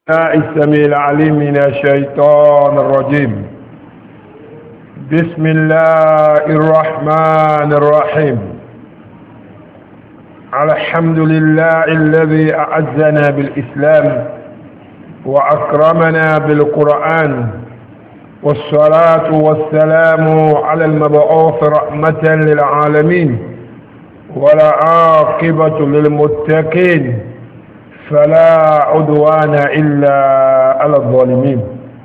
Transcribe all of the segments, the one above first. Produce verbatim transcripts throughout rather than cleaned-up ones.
السميع العليم من الشيطان الرجيم. بسم الله الرحمن الرحيم. الحمد لله الذي أعزنا بالإسلام وأكرمنا بالقرآن، والصلاة والسلام على المبعوث رحمة للعالمين والعاقبة للمتقين، فلا عدوان إلا على الظالمين.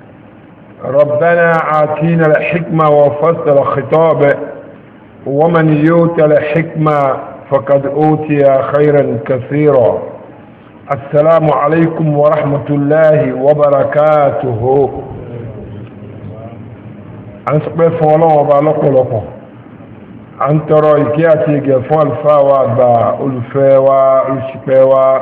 ربنا آتينا الحكمة وفصل الخطاب، ومن يؤت الحكمة فقد أوتي خيرا كثيرا. السلام عليكم ورحمة الله وبركاته. أن سبحانه الله وبارك لكم أن ترى إكياتي جفوا الفاوى بالفاوى الشفاوى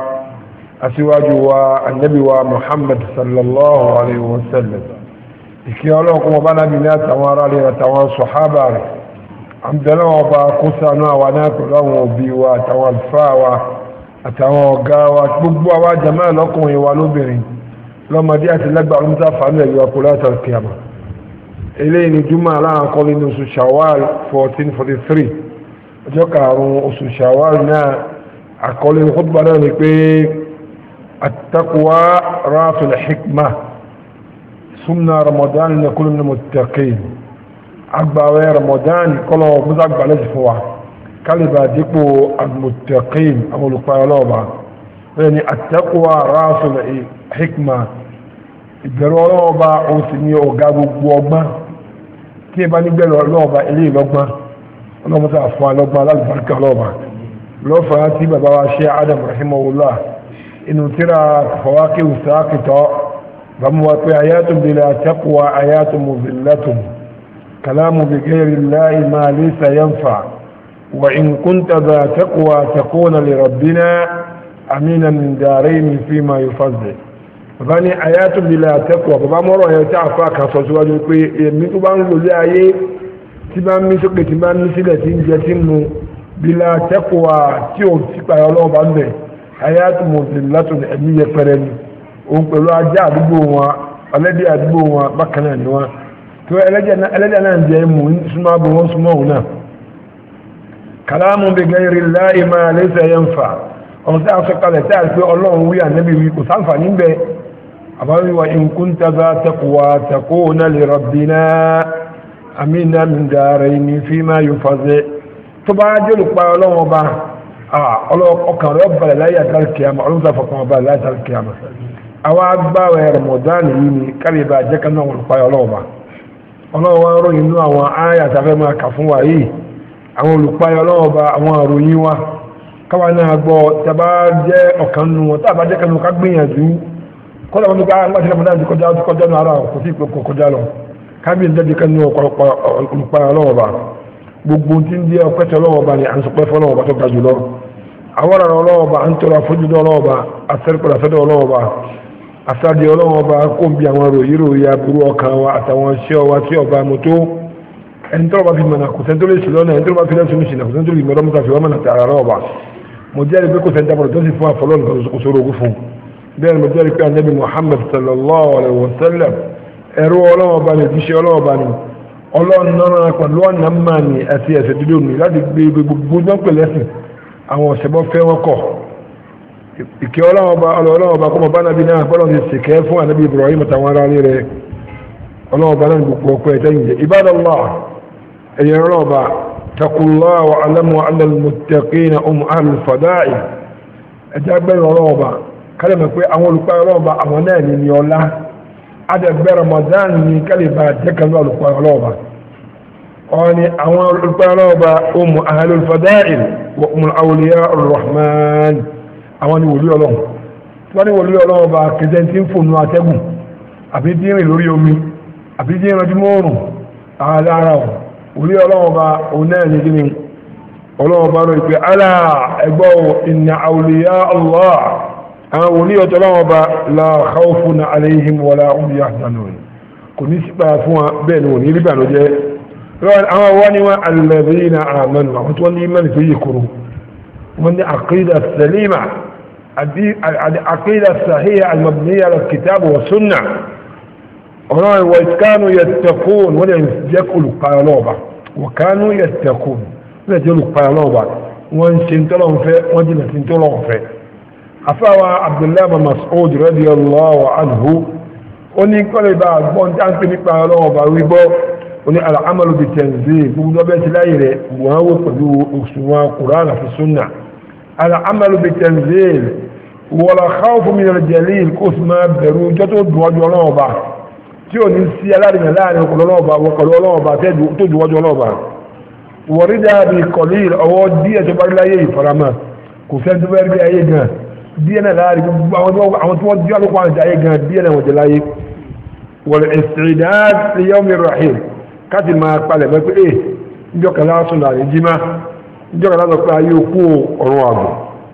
أسواجوا النبي ومحمد صلى الله عليه وسلم. إكي الله وبانا بنات وارا لي وصحابة عبد الله وبا قصانا وناكل له بيوا توالفاوى أتوقعوا gbogbo àwa jàmáà lọ́kùnrin wa lóbìnrin lọ́mọdé àti lágbà ọlọ́mọdé fàánù ẹ̀yọ ọkùnrin àtàkìyàmà. eléyìí ni jùmọ̀ aláàkọ́ nínú oṣù Shawwal fourteen forty three, ọjọ́ karùn-ún oṣù Shawwal náà. àkọlé khutbah náà ni pé التقوى رأس الحكمة، سنة رمضان نكون من المتقين. أكبر رمضان كله مزعج على جفوة كلمة ديكو المتقين أو القيلوبة. يعني التقوى رأس الحكمة، الجلوبة أوسني أوجابو بوما كيف أني جلوبة إلي لوبة أنا متأفوا لوبة لا البركة لوبة لو فاتي بابا شيخ آدم رحمه الله إنه ترى فواكه ساقطة فمواتي آيات بلا تقوى آيات مذلة، كلام بغير الله ما ليس ينفع، وإن كنت ذا تقوى تكون لربنا أمينا من دارين فيما يفضل. فاني آيات بلا تقوى فما مرة يتعفاك فسواج يميت بانه لأيه تبان مسك تبان مسلة جتنه بلا تقوى تيو تقوى يولو بانده hayatu mudillatun ẹ̀míyẹ pẹ̀rẹ̀ ni òun pẹ̀lú ajá àdúgbò wọn ọlẹ́dẹ̀ àdúgbò wọn bákan náà ni wọn tó ẹlẹ́dẹ̀ náà jẹ́ mú súnmọ́ bó wọ́n súnmọ́ òun náà. kalamu bi ghayri llahi ma laysa yanfa, ọ̀rọ̀ tí a sọ kalẹ̀ tí a pé ọlọ́run wí ànábì wí kò sáǹfà níbẹ̀. àbáwí wa in kunta za taqwa takuna li rabbina amina min darayni fima yufaze. tó bá jẹ́ olùpa ọlọ́run ọba ọkàn rẹ̀ balẹ̀ láyé àtàlùkìyàmà ọlọ́run tó fọkàn balẹ̀ láyé àtàlùkìyàmà. àwọn agbáwẹ̀ Ramadan yìí ni kálíbà jẹ́ kan náà wọ́n pààyà ọlọ́ọ̀bà. ọlọ́wọ́ ròyìn inú àwọn àyà tàfẹ́ máa kà fún wa yìí, àwọn olùpààyà ọlọ́ọ̀bà, àwọn àròyìn wa káwa náà gbọ́. tàbá jẹ́ ọ̀kan nù wọn tàbá jẹ́ kanú ká gbìyànjú kọ́lá wọn nípa àwọn àti Ramadan ti kọjá ti kọjá nù ara kò sí ìpè kọjá lọ kábíyèsí jẹ́ kanú olùpààyà ọlọ́ọ̀bà. gbogbo tí ń jẹ́ ọpẹ́tẹ̀ ọlọ́ọ̀bà ni à ń sọpẹ́ fún ọlọ́ọ̀bà tó ga jùlọ. àwọn ọ̀rọ̀ ọlọ́ọ̀bà ń tọrọ àfojúdọ́ ọlọ́ọ̀bà àtẹ́rẹ́pẹ̀lẹ̀ àfẹ́dọ̀ ọlọ́ọ̀bà àsáàdì ọlọ́ọ̀bà kó ń bí àwọn ròyìn ròyìn aburú ọkàn wa àtàwọn iṣẹ́ ọwa tí ọba mọ́tò ẹni tọ́rọ bá fi mọ̀nà kò sẹ́ńtọ́ lè ṣe lọ́nà ẹni tọ́rọ bá fi lẹ́sùn ìṣìnà kò sẹ́ńtọ́ lè mọ̀rọ̀ mọ́ta fi wọ́n mọ̀nà tààrà ọlọ́ọ̀bà. mo jẹ́rìí pé kò sẹ́ńtọ́ bọ̀rọ̀ tó sì fún àfọlọ́ nǹkan kò sóró ogún fún. bẹ́ẹ̀ ni mo jẹ́rìí pé anabi Muhammad sallallahu alayhi wa sallam ẹ̀rọ ọlọ́ọ̀bà ni jíṣẹ́ ọlọ́ọ̀bà ni ọlọ́run náà pẹ̀lú ọ̀nà mání àti ẹ̀sẹ̀ dídò mi láti gbé gbogbo gbọ́n lẹ́sìn àwọn ọ̀sẹ̀bọ́ fẹ́ wọ́n kọ̀. ìkẹ́ ọlọ́ọ̀bá ọlọ́ọ̀bá kọ́mọ bá nàbí náà bọ́lọ̀ ti sèkẹ́ fún ànábì Ibrahim àtàwọn ará rí rẹ̀ ọlọ́ọ̀bá náà gbogbo ọkọ̀ ẹ̀tẹ́ ìjẹ́ ibadallah ẹ̀yẹ ọlọ́ọ̀bá taqullaha wa alamu anna al-muttaqina hum ahlul fadaa'il. ẹjẹ́ agbẹ́rẹ̀ ọlọ́ọ̀bá kálẹ̀mọ̀ pé àwọn olùpá ọlọ́ọ̀bá àwọn náà ní ní ọlá adẹ̀gbẹ́ Ramadan ní kálíbà jẹ́kànlú olùpá ọlọ́ọ̀bá. ọ̀ni àwọn olùpá ọlọ́ọ̀bá hum ahlul fadaa'il wa hum awliya ar-rahman. àwọn ni wòlíì ọlọ́run tí wọ́n ní wòlíì ọlọ́run bá kẹsẹ̀ tí ń fònú atẹ́gùn àbí dínrìn lórí omi àbí dínrìn ọdún mọ́rùn àádára ọ̀ wòlíì ọlọ́run bá òun náà ní gíní ọlọ́run bá rọ ìpé alá ẹgbọ́ inna awliya Allah. àwọn wòlíì ọlọ́run bá la khawfun alayhim wala hum yahzanun, kò ní sípa fún wa bẹ́ẹ̀ ni wọ́n ní rí bànújẹ́. àwọn wọ́n ni wọ́n alladhina amanu àwọn tí wọ́n ní mẹ́rin tó yẹ kúrò wọ́n ní àkídà sẹ́límà العقيدة الصحيحة المبنية على الكتاب والسنة وكانوا يتقون ولا يقولوا قالوبا وكانوا يتقون ولا يقولوا قالوبا وانسنتلهم في وجنة سنتلهم في أفاوى عبد الله بن مسعود رضي الله عنه وني قال بعد بون تانك نيبا قالوبا ويبو وني العمل بالتنزيل بودو بيت لايره وهو قدو اسوا قرآن في السنة العمل بالتنزيل ولا خوف من الجليل كسما بروجة دوجولوبا tí ó ní sí alárinà láàrin ọkọ̀lọ́lọ́ọ̀bá wọ́kọ̀lọ́lọ́ọ̀bá tó jùwọ́jọ́ ọlọ́ọ̀bá wọ̀rídà bí kọ̀lí ọwọ́ díẹ̀ tó bá rí láyé ìfaramá kò fẹ́ tó bẹ́ẹ̀ rí ayé gan díẹ̀ náà láàrin gbogbo àwọn tí wọ́n díẹ̀ ló pàánù ayé gan díẹ̀ náà wọ́n jẹ láyé wọ̀lẹ̀ ìsìndáàd lè yọ́ mi rahim káti máa palẹ̀ mẹ́ pé eh níjọ́kà lásùn láàrin jímá níjọ́kà lásùn pé ayé okú ọ̀run àgbò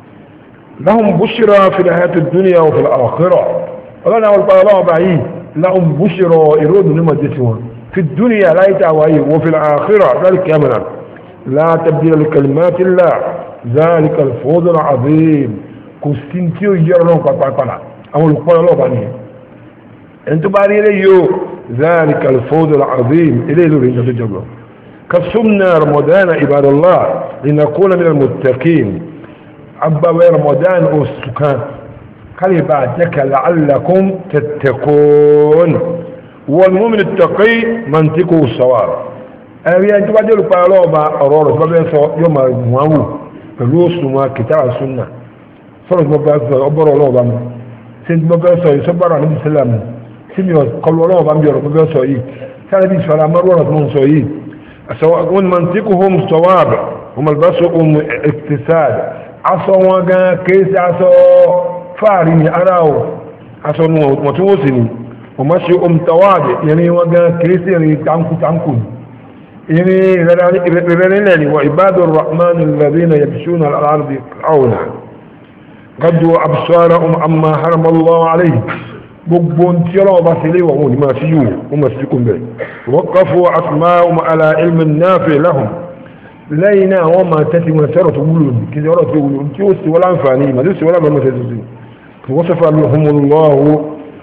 lahum bushra fil hayati dunya wa fil akhirah ọlọ́run àwọn olùpàá yìí لهم بشرى إرود لمجتهم في الدنيا لا يتعوى وفي الآخرة ذلك أمنا لا تبديل لكلمات الله ذلك الفوز العظيم كستنتيو يرنون قطعنا أو القول الله بانيه انتو باري ليو ذلك الفوز العظيم إليه ذو رنجة الجبل كالسمنا رمضان عباد الله لنكون من المتقين عبا رمضان أو السكان قال بعدك لعلكم تتقون والمؤمن التقي منطقه الصواب أبي أنت بعد يقول الله با أرور سبب يوم مواه فلوس ما كتاب السنة صلى الله عليه وسلم أبر الله بام سند مبارس يصبر على النبي صلى الله عليه وسلم سمي قال الله بام يرى مبارس يي كان بيس فلا مرة من سوي سواء منطقهم الصواب هم البسهم اقتصاد عصوا كيس عصوا فارني أراو أصلا متوسني ومشي أم توادي يعني وقا كريسيني تعنكو تعنكو يعني رنالي وعباد الرحمن الذين يمشون على الأرض عونا قدوا أبصارهم عما حرم الله عليه بقبون تيرا باسلي وهم ما سيوه وما سيكون به وقفوا أسماءهم على علم النافع لهم لينا وما تتي ونسارة تقولون كذا ورا تقولون تيوسي ولا أنفعني ما دوسي ولا ما تزوزي وصف لهم الله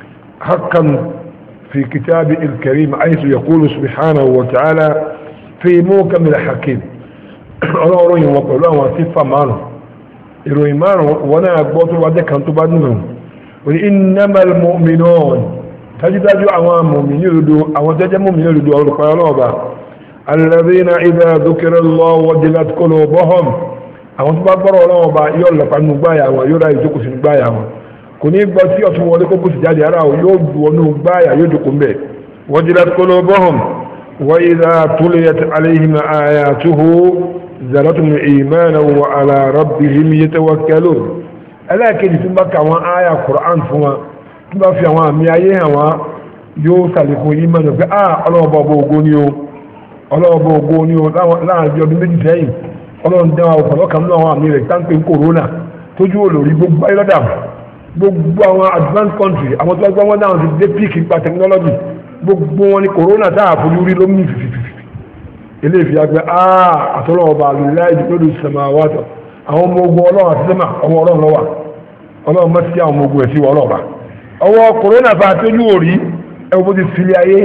حقا في كتابه الكريم حيث يقول سبحانه وتعالى في موكم الحكيم الله روي وقال الله وصف مانه يروي مانه وانا اقبط وعدك انتو بعدهم وإنما المؤمنون تجد أجو عوام مؤمنين يردو أو تجد مؤمنين يردو أو القيالوبة الذين إذا ذكر الله وجلت قلوبهم أو تبقروا الله با يولا فعنو بايا ويولا يزوكو سن بايا kò ní gbọ́ tí ọ̀tún wọlé kó bùsì jáde ara ò yóò wọnú gbáyà yóò dùkú mẹ́ wajilat qulubuhum wa idha tuliyat alayhim ayatuhu zadatum imanan wa ala rabbihim yatawakkalun ẹlẹ́ẹ̀kejì tí bá ka àwọn àyà Qur'an fún wa tí bá fi àwọn àmì ayé hàn wá yóò sàlékún yí mẹ́nu pé ah ọlọ́ọ̀bọ̀ ọgbọ̀ ògo ni o ọlọ́ọ̀bọ̀ ògo ni o láàrin ọdún méjì sẹ́yìn ọlọ́run dẹ́wà ọ̀pọ̀lọpọ̀ nínú àwọn àmì rẹ̀ táǹpé kòrónà tójú olórí gbogbo ayélujára gbogbo àwọn advanced country àwọn tó gbọ́ wọn dáhùn ti dé peak ipa technology gbogbo wọn ni corona tá a fojú rí ló mú fìfìfì ilé ìfìyà pé aaa àtọ́lọ́ọ̀bà àlùláì lórí samawati àwọn ọmọ ogun ọlọ́run àti sẹ́mà ọwọ́ ọlọ́run lọ́wà ọlọ́run mọ́ sí àwọn ọmọ ogun ẹ̀sí ọlọ́ọ̀bà ọwọ́ corona bá tójú òrí ẹwọ́ bó ti fili ayé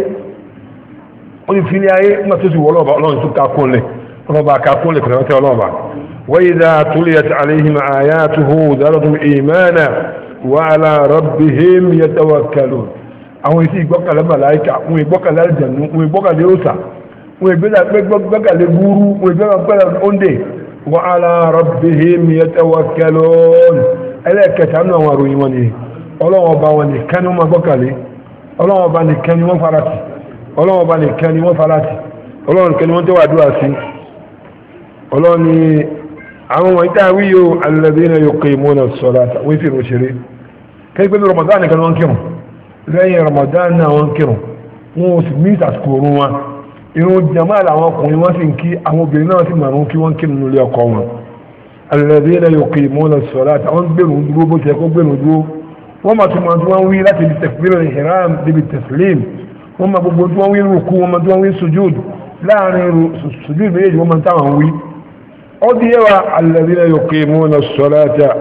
ó ti fili ayé nígbà tó ti wọ́ ọlọ́ọ̀bà ọlọ́run tó kakúnlẹ̀ ọlọ́ọ̀bà kakúnlẹ̀ kìrìmọ́tẹ́ ọlọ́ọ̀bà وإذا تليت عليهم آياته زادتهم إيمانا وعلى ربهم يتوكلون àwọn isi ìgbọ́kànlẹ̀ màláíkà wọn ìgbọ́kànlẹ̀ àjẹ̀nú wọn ìgbọ́kànlẹ̀ òsà wọn ìgbọ́kànlẹ̀ gúrú wọn ìgbọ́kànlẹ̀ oúnjẹ wa ala rabbihim yatawakkalun ẹlẹ́ẹ̀kẹta nínú àwọn àròyìn wọn ni ọlọ́wọ́ ọba wọn nìkan ni wọ́n gbọ́kànlẹ̀ ọlọ́wọ́ ọba nìkan ni wọ́n farati ọlọ́wọ́ ọba nìkan ni wọ́n farati ọlọ́wọ́ nìkan ni wọ́n tẹ́wà dúrà sí ọlọ́wọ́ ni àwọn wọ̀nyí tá a wí yóò alladhina yuqimuna as-salata wọ́n fi rò ṣeré kẹ́kẹ́ pẹ̀lú Ramadan nìkan wọ́n kírun lẹ́yìn Ramadan náà wọ́n kírun wọn ò sì mí ìsàsìkò orun wọn irun jama làwọn ọkùnrin wọ́n sì ń kí àwọn obìnrin náà sì màrún kí wọ́n kírun nílé ọkọ wọn alladhina yuqimuna as-salata wọ́n gbèrú dúró bó ṣe kó gbèrú dúró wọ́n máa tún máa tún wọ́n wí láti di takbiratul ihram débi taslim wọ́n máa gbogbo tún wọ́n wí rúkú wọ́n máa tún wọ́n wí sujud láàrin sujud méjèèjì wọ́n máa táwọn wí ó di yẹwà alladhina yuqimuna as-salata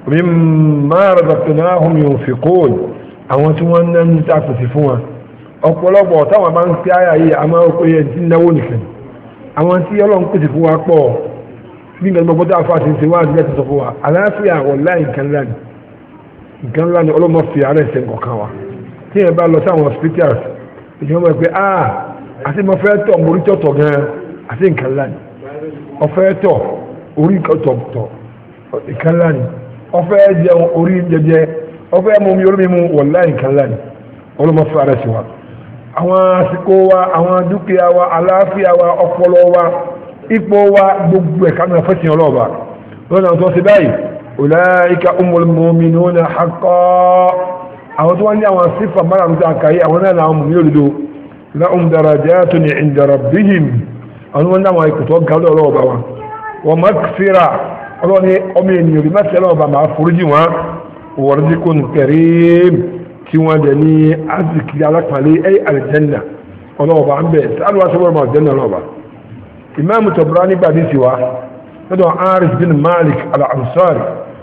mimma razaqnahum yunfiqun àwọn tí wọ́n ná ní tàkùsí fún wọn ọ̀pọ̀lọpọ̀ táwọn bá ń pẹ́ àyà yìí a máa ń pè é tí náwó nìkan àwọn tí ọlọ́run pèsè fún wa pọ̀ bí nǹkan gbogbo àfáà ti ń ṣe wá àti láti sọ fún wa àlàáfíà wallahi nǹkan ńlá ni nǹkan ńlá ni ọlọ́mọ fi àárẹ̀ ṣe nǹkan wa tí ẹ bá lọ sáwọn hospitals ìjọba mọ̀ pé ah àti mo fẹ́ tọ̀ mo rí tọ̀tọ̀ gan-an àti nǹkan ńlá ni ọ̀fẹ́ tọ̀ orí tọ̀tọ̀ nǹkan ńlá ni ọ̀fẹ́ jẹun orí jẹjẹ ọ̀fẹ́ mú mi orí mi mú wallahi nǹkan ńlá ni ọlọ́mọ fi àárẹ̀ ṣe wa àwọn àsìkò wa àwọn dúkìá wa àlàáfíà wa ọpọlọ wa ipò wa gbogbo ẹ̀ka náà fẹ́sìn ọlọ́ọ̀bà lọ́nà tó ṣe báyìí ulaika umul mu'minuna haqqan àwọn tó wá ní àwọn sífà mara ń ta kàyé àwọn náà làwọn mùmí òdodo lahum darajatun 'inda rabbihim àwọn wọn náà wọn ipò tó ga ọlọ́ọ̀bà wa wa maghfira ọlọ́ni ọmọ ènìyàn rí mẹ́sẹ̀ ọlọ́ọ̀bà máa foríjì wọn wa rizqun karim tí wọ́n dẹ̀ ní azikiri alápàlẹ́ ẹ̀ aljanna ọlọ́ọ̀bà ń bẹ̀ tí alùwà sọ́wọ́n ma aljanna ọlọ́ọ̀bà imam Tabrani gbàdí sí wa lọ́dọ̀ Aris bin Malik al-Ansari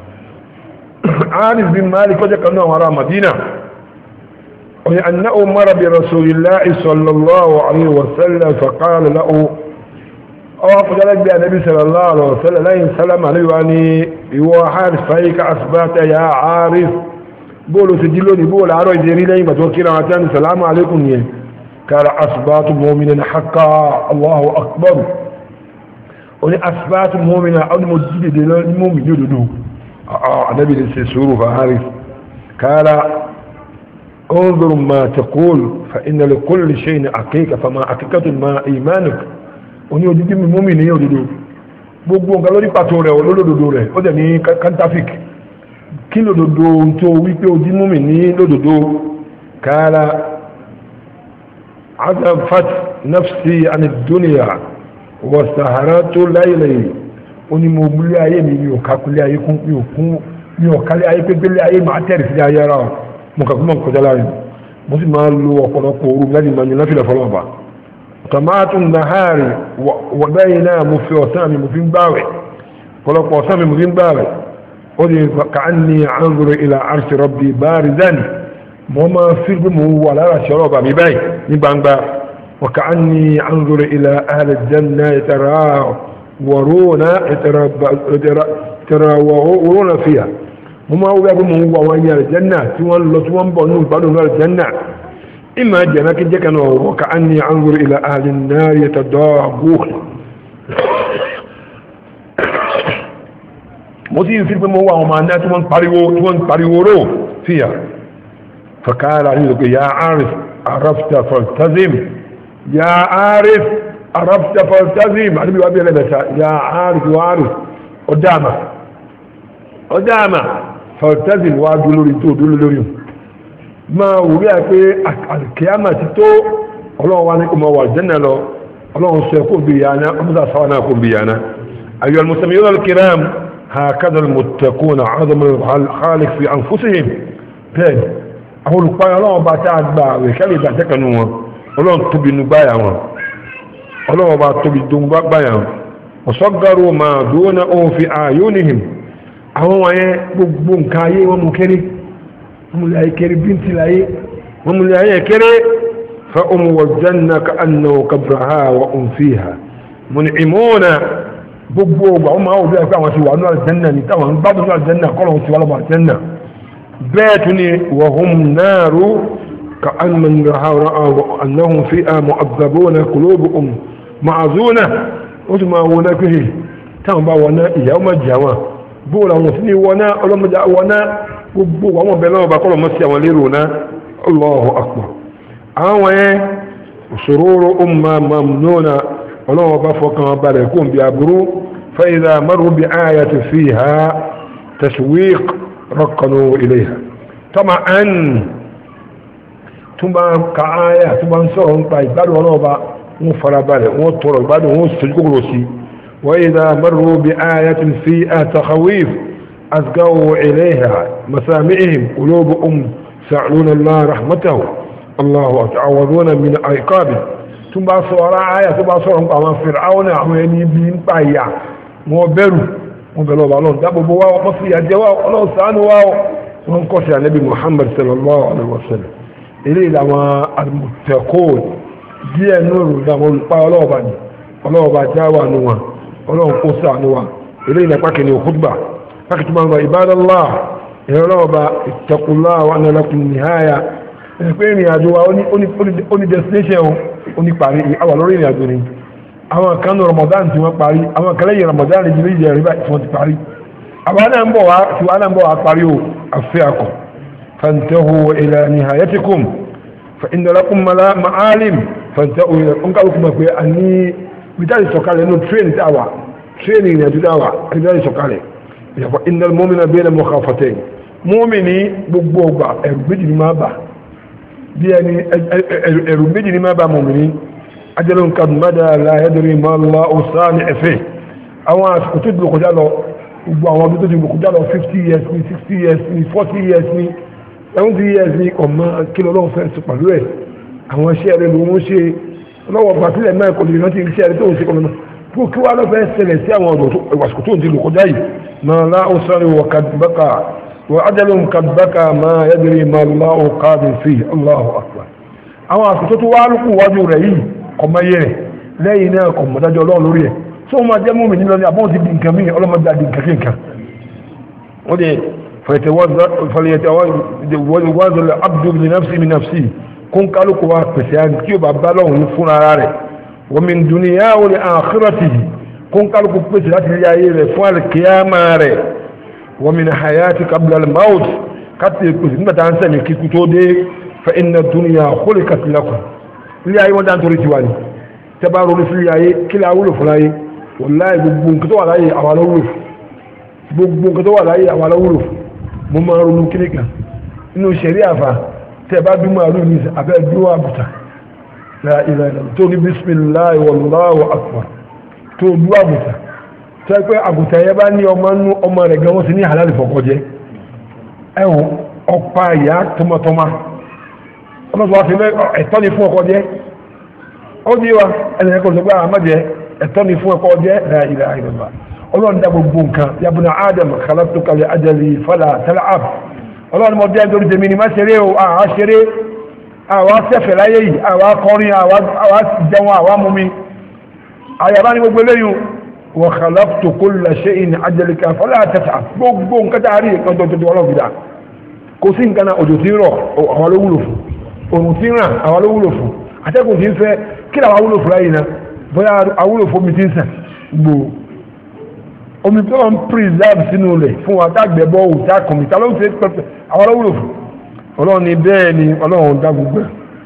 Aris bin Malik ọjọ́ kan náà wàrà Madina wani annáwó mara bi rasulillahi sallallahu alaihi wasallam faqala lahu ọwọ́ kọjá gbé anabi sallallahu alaihi wasallam lẹ́yìn salama alaihi wa ni ìwọ Haris fayika asbata ya Aris bóòlù ti jí lónìí bóòlù àárọ̀ ìdérí lẹ́yìn gbàtọ́ kíra wọn tán salamu alaikum yẹn kára asibatu mu'minin haqqa Allahu akbar o ní asibatu mu'minin ọdún mo jí dèdè lọ ní mọ́mí ní òdòdó anábì lè ṣe sùúrù fa Haris kára انظر ما تقول فإن لكل شيء حقيقة فما حقيقة ما إيمانك o ní ojú tí mi mọ́mí ní òdòdó gbogbo nǹkan lórí pàtó rẹ̀ olódòdó rẹ̀ ó dẹ̀ ní kantafik kí lòdòdó tó wípé ojú múmi ní lòdòdó kára azafat nafsi àni dúnìyà wọ sàárá tó láìlẹ̀ ó ní mo múlé ayé mi mi ò kákulé ayé kún mi ò kún mi ò kálé ayé pépélé ayé máa tẹ̀rì sí ayé ara mo kàkún mọ̀ kọjá láàrin mo sì máa lo ọ̀pọ̀lọpọ̀ orú láti máa yẹn láfílẹ̀ fọlọ́ọ̀bà tọmátù nàhárì wọ̀bẹ́yìn náà mo fi ọ̀sán mi mo fi ń gbáwẹ̀ ọ̀pọ̀lọpọ̀ ọ̀sán mi mo fi ń gbáwẹ̀ قل كأني أنظر إلى عرش ربي بارزا وما في المو ولا شراب بباي نبانبا وكأني أنظر إلى أهل الجنة يتراورون يتراورون فيها وما هو يقول هو وين الجنة سوى الله سوى بنو بنو الجنة إما جنة كجكنا وكأني أنظر إلى أهل النار يتضاغون mo sì fi pé mo wà àwọn máa tí wọ́n pariwo tí wọ́n pariwo ró fíyà fàkàrà ní ìlúgbé ya Arif arafta faltazim ya Arif arafta faltazim àdúgbò wà bí ẹlẹ́bẹ̀ta ya Arif wa Arif ọdáàmà ọdáàmà faltazim wà dúró lórí tó dúró lórí máa wùrí à pé àkíyàmà ti tó ọlọ́run wá ní kò mọ̀ wà jẹ́nà lọ ọlọ́run sọ kó bí yàná ọmọdé sáwọn náà kó bí yàná ayyuha al-muslimun al-kiram هكذا المتقون عظم الخالق في أنفسهم بين أقول قال الله باتعد با وكالي باتك نوا الله تبي نبايا الله با تبي نبايا وصغروا ما دونه في أعينهم àwọn wọ̀nyẹn gbogbo nǹkan ayé wọn mú kéré wọn mú láyé kéré bíntì láyé wọn mú láyé kéré fa umu wa janna ka annahu kabraha wa um fiha mun'imuna gbogbo ọgbà wọn máa wò bí i pé àwọn ti wà ní àlùjánnà ní táwọn ń gbádùn ní àlùjánnà kọ́ lọ́wọ́ ti wà lọ́wọ́ àlùjánnà bẹ́ẹ̀ tún ni wa hum naru ka annahum fiha mu'azzabuna qulubuhum ma'zuna ó tún máa wọ náà pé táwọn bá wọ náà ìyàwó máa jẹ àwọn bóòlù àwọn sí ni wọ náà ọlọ́mọdé wọ náà gbogbo àwọn ọbẹ̀ lọ́wọ́ bá kọ́ lọ́mọ sí àwọn lérò náà Allahu akbar àwọn yẹn sururu umma mamnuna ولو بفقا بالكم بأبرو فإذا مروا بآية فيها تسويق رقنوا إليها طبعا ثم كآية ثم انصرهم طيب بعد ولو مفر باله وطر بعد وستجقلسي وإذا مروا بآية فيها تخويف أسقوا إليها مسامعهم قلوبهم سعلون الله رحمته الله تعوذون من عقابه tún bá sọ ọ̀rá ayà tó bá sọ̀rọ̀ nípa àwọn Fìràwọn àwọn ẹni bí ń pa ìyà wọn bẹ̀rù wọn bẹ̀rẹ̀ ọba ọlọ́run dábòbò wá wọn fi àjẹ́ wá ọlọ́run ṣàánú wá wọn kọ́ sí ànábì Muhammad sallallahu alaihi wasallam eléyìí làwọn àmọ̀tẹ́kọ́ díẹ̀ nínú àwọn olùpa ọlọ́ọ̀bà ni ọlọ́ọ̀bà jáwà nù wọn ọlọ́run kó ṣàánú wa eléyìí nípa kìíní òkúdùbà pákìtì máa ń lọ ibadallah ìrọlọ́ọ̀bà ittaqullah wa anna lakum nihaya ẹ̀pẹ́ ìrìn àjò wa ó ní destination ó ní parí àwà lórí ìrìn àjò ni àwọn kan ní Ramadan tí wọ́n parí àwọn kan lẹ́yìn Ramadan lè jìbí ìjẹ́ ríbá tí wọ́n ti parí àwọn náà ń bọ̀ wá tí wọ́n náà ń bọ̀ wá parí o àfẹ́ akọ̀ fantahu ila nihayatikum fa inna lakum ma'alim fantahu ila ń kálukú mọ̀ pé a ní bíjáde sọ̀kalẹ̀ nínú train tí a wà train ìrìn àjò tí a wà bíjáde sọ̀kalẹ̀ ìyàpọ̀ innal mu'mina bayna mukhafatayn mu'mini gbogbo ọgbà ẹ̀rù méjì ni máa bà bí ẹni ẹ̀rù méjì ni máa bà mu'mini ajalun qad mada la yadri ma Allahu sani'u àwọn àsìkò tó dùn kọjá lọ gbogbo àwọn ọdún tó dùn kọjá lọ fifty years ni sixty years ni forty years ni seventy years ni ọmọ kílọ̀ lọ́wọ́ fẹ́ sọ pẹ̀lú ẹ̀ àwọn iṣẹ́ rẹ̀ ló ń ṣe lọ́wọ́ gbàtílẹ̀ náà kò lè rántí iṣẹ́ rẹ̀ tó ń ṣe kọ́nà fún kí wá ló fẹ́ ṣẹlẹ̀ sí àwọn ọ̀dọ̀ àsìkò tó ń ti lò kọjá yìí ma Allahu sani'u wa qad baqa wa ajalun qad baqa ma yadri ma Allahu qadim fihi Allahu akbar àwọn àsìkò tó wá lókù wájú rẹ̀ yìí ọmọ yẹ rẹ̀ lẹ́yìn náà kọ̀ mọ̀dájọ́ ọlọ́run lórí ẹ̀ tó máa jẹ́ múmi nílọ ní àbọ́n ti di nǹkan mí ọlọ́mọdé àdì nǹkan kí nǹkan wọ́n dẹ̀ fẹ̀yẹ̀tẹ̀wọ́dọ̀ abdu min nafsi min nafsi kún kálukú wa pèsè àti tí ó bá bá lọ́hùn fún ara rẹ̀ wa min dunyahu li akhiratihi kún kálukú pèsè láti rí ayé rẹ̀ fún alkiyama rẹ̀ wa min hayati qabla al-maut káti pèsè nígbà tá à ń sẹ́mi kíkú tó dé fa inna dunya khuliqat lakum ilé ayé wọ́n dá nítorí tiwa ni tẹ́bá ronú sí ilé ayé kí la wúlò fún ayé wàláhì gbogbo nǹkan tó wà láyé àwa ló wúlò gbogbo nǹkan tó wà láyé àwa ló wúlò mo máa ronú kíní kan inú ṣẹ̀rí àfà tẹ́bá bí mo àrùn ní abẹ́ dúró àbùtà la ilaha illallah tó ní bisimilahi wallahu akbar tó dúró àbùtà tẹ́ pé àbùtà yẹn bá ní ọmọ nú ọmọ rẹ̀ gan wọ́n ti ní halal fọkọ jẹ ẹ̀wọ̀n ọ̀pá ìyá tọmọtọmọ ọmọ tó wá sí ẹ̀tọ́ ni fún ọkọ jẹ́ ó di wa ẹni ẹ̀kọ́ tó gbá àmàjẹ́ ẹ̀tọ́ ni fún ọkọ jẹ́ la ilaha illallah ọlọ́run dá gbogbo nǹkan ya buna adam khalaqtuka li ajali fala tal'ab ọlọ́run mọ̀ dẹ́ nítorí tèmi ni má ṣeré o àwa ṣeré àwa sẹ́fẹ̀ láyé yìí àwa kọrin àwa jẹun àwa mumi àyàbá ni gbogbo eléyìí wa khalaqtu kulla shay'in ajalika fala tat'ab gbogbo nǹkan tá a rí nǹkan tó tó ọlọ́run fi dá kò sí nǹkan náà òjò tí ń rọ̀ àwọn ló wúlò fún òrùn tí ń ràn àwọn ló wúlò fún atẹ́kùn tí ń fẹ́ kí làwọn awúlò fún láyé náà bóyá awúlò fún omi tí ń sàn gbò omi tó wọ́n ń preserve sínú rẹ̀ fún wa tágbẹ̀ bọ́ òun tá a kàn mí tá ló ń ṣe pẹ́pẹ́ àwọn awúlò fún ọlọ́run ní bẹ́ẹ̀ ni ọlọ́run dá gbogbo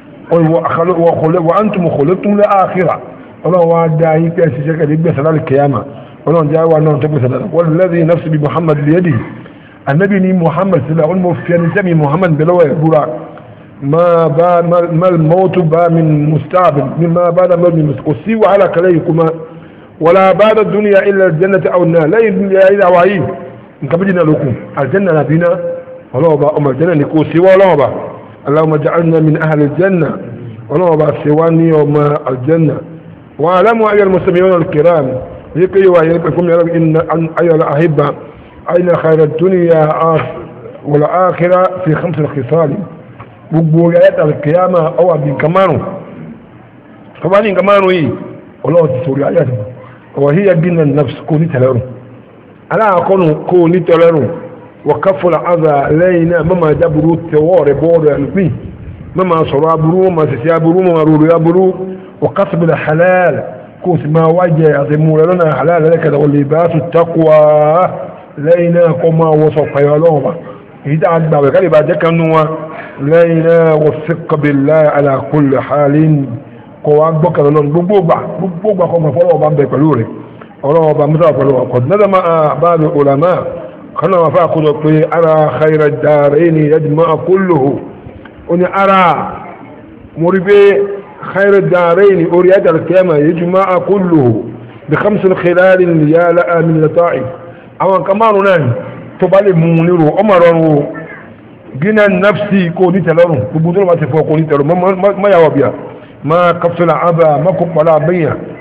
ẹ̀ wọ́n antum khalaqtum lil akhirah ọlọ́run wá dá yín pẹ́ ṣiṣẹ́ kẹ́lẹ́ gbẹ̀sẹ̀ láti kẹ́yàmà ọlọ́run já wa náà tó gbẹ̀sẹ̀ láti walladhi nafsi bi Muhammad liyadihi annabi ni Muhammad sílẹ̀ wọn mo fi ẹni sẹ́mi Muhammad bẹ̀lọ́wọ́ ẹ̀ búra ما با ما الموت با من مستعبد مما بعد الموت من مستقصي وعلى كليكما ولا بعد الدنيا إلا الجنة أو النار لا الدنيا إلا وعيه انك بدنا لكم الجنة نبينا ولو با أم الجنة نكو سوى ولو با اللهم اجعلنا من أهل الجنة ولو با سواني وما الجنة واعلموا أيها المسلمين الكرام يكي ويكم يا رب إن أيها الأحبة أين خير الدنيا والآخرة في خمس الخصال gbogbo ayẹta alkiyama ọwà bí nǹkan márùn tọba ní nǹkan márùn yìí ọlọ́wọ́ ti sórí ayẹta ọwà híyà gínà nafs kò ní tẹ̀lẹ́rùn aláàkọ́nù kò ní tẹ̀lẹ́rùn wà káfọ́lá azà lẹ́yìn náà mọ́mà jábúrú tẹwọ́ rẹ̀ bọ́ọ̀rù ẹ̀lùpín mọ́mà sọ̀rọ̀ aburú mọ́mà sẹ̀sẹ̀ aburú mọ́mà rúrú aburú wà kásìbìlà halal kò sì máa wájẹ àti múra lọ́nà halal lẹ́kẹ̀dà wà lè bá tù takwa lẹ́yìn náà kọ́ máa wọ́sọ̀ pẹ̀lú ọlọ́wọ́ èyí tá a gbà wẹ̀ ká lè bá jẹ́ kan nú wa lẹ́yìnà wọ́síkọ̀ billahi ala kulli halin kọ̀ wá gbọ́kàn lọ́nà gbogbogbà gbogbogbà kọ̀ mọ̀ fọ́lọ́wọ́ bá ń bẹ pẹ̀lú rẹ̀ ọlọ́wọ́ bá mẹ́ta pẹ̀lú ọkọ̀ nẹ́dàmà ba'd ulama kan náà fà kúrò pé ara khayra ad-darayni yajma'u kulluhu ó ní ara mo rí pé khayra ad-darayni orí ẹ̀dà kẹ́mà yajma'u kulluhu bí khamsin khilalin ya la'a min lata'if àwọn kamárùn náà tó bá lè mú nírò ọmọ rọrùn gina nafsi ko ni tẹlọrun gbogbo tó ma ti fọ ko ni tẹlọrun ma yàwó bíà ma kafsula aba ma kó pọ̀lá abẹ́yà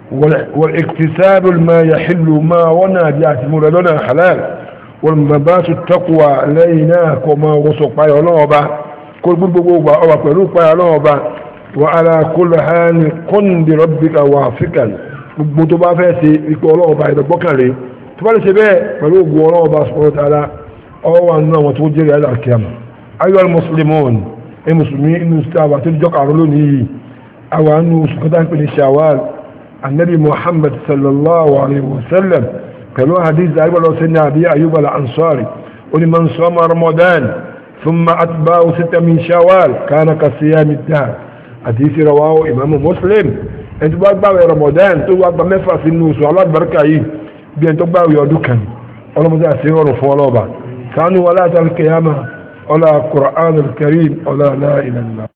والاكتساب ما يحل ما ونا بيعتمر لنا حلال والمبات التقوى ليناك وما وسق يا الله كل بوبا او قلوب يا الله وعلى كل حال كن بربك وافقا بوتبا فاتي يقول الله بعد بكره تبالي سبه قالوا الله سبحانه وتعالى او ان وتوجري على القيامه ايها المسلمون المسلمين مستوى تلجق عرلوني او انه سكتان في شوال النبي محمد صلى الله عليه وسلم قالوا حديث أيوة لو سيدنا أبي أيوب الأنصاري ولمن صام رمضان ثم أتباع ستة من شوال كان كصيام الدهر حديث رواه إمام مسلم أنت بقى رمضان تو بقى مفع في النوس وعلى البركة إيه بين تبقى يودكن ولا مزاع سيور فولوبا كانوا ولا القيامة ولا القرآن الكريم ولا لا إله إلا الله